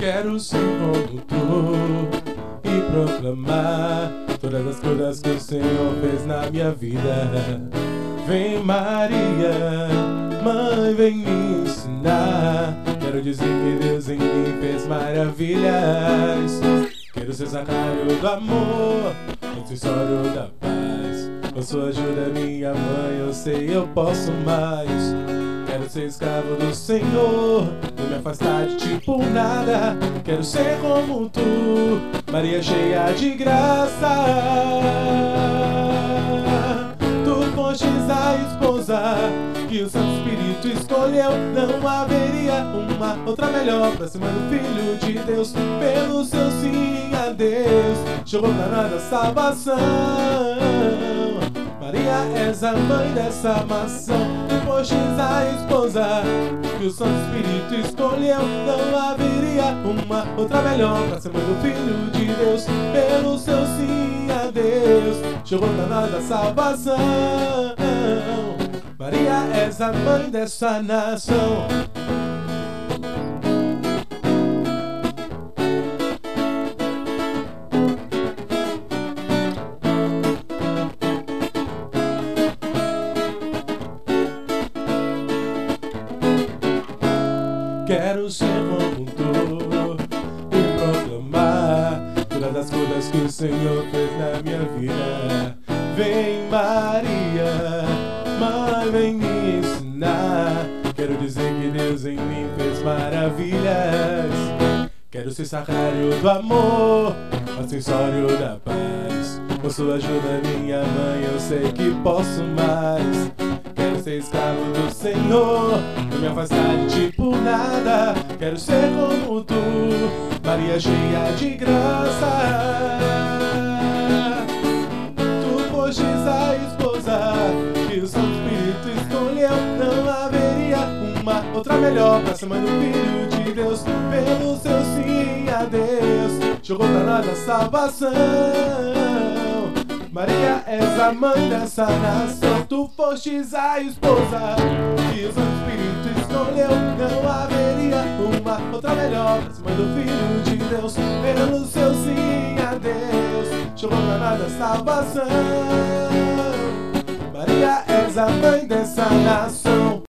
Quero ser como tu e proclamar todas as coisas que o Senhor fez na minha vida. Vem Maria, Mãe, vem me ensinar. Quero dizer que Deus em mim fez maravilhas. Quero ser sacrário do amor, acessório da paz. Com sua ajuda, minha mãe, eu sei eu posso mais. Quero ser escravo do Senhor, não me afastar de ti por nada. Quero ser como tu, Maria cheia de graça. Tu fostes a esposa que o Santo Espírito escolheu. Não haveria uma outra melhor pra cima do Filho de Deus. Pelo seu sim a Deus, chegou pra nós a salvação. Maria, és a mãe dessa maçã. Tu fostes a esposa que o Santo Espírito escolheu. Não haveria uma outra melhor pra cima do Filho de Deus. Pelo seu sim a Deus, chegou pra nós a salvação. Maria, és a mãe dessa nação. Quero ser como tu e proclamar todas as coisas que o Senhor fez na minha vida. Vem Maria, Mãe, vem me ensinar. Quero dizer que Deus em mim fez maravilhas. Quero ser sacrário do amor, acessório da paz. Com sua ajuda, minha mãe, eu sei que posso mais. Quero ser escravo do Senhor, não me afastar de ti por nada. Quero ser como tu, Maria cheia de graça. Tu fostes a esposa que o Santo Espírito escolheu. Não haveria uma outra melhor pra cima do Filho de Deus. Pelo seu sim a Deus, chegou pra nós a salvação. Maria, és a mãe dessa nação. Tu fostes a esposa que o Santo Espírito escolheu. Não haveria uma outra melhor pra cima do Filho de Deus. Pelo seu sim a Deus, chegou pra nós a salvação. Maria, és a mãe dessa nação.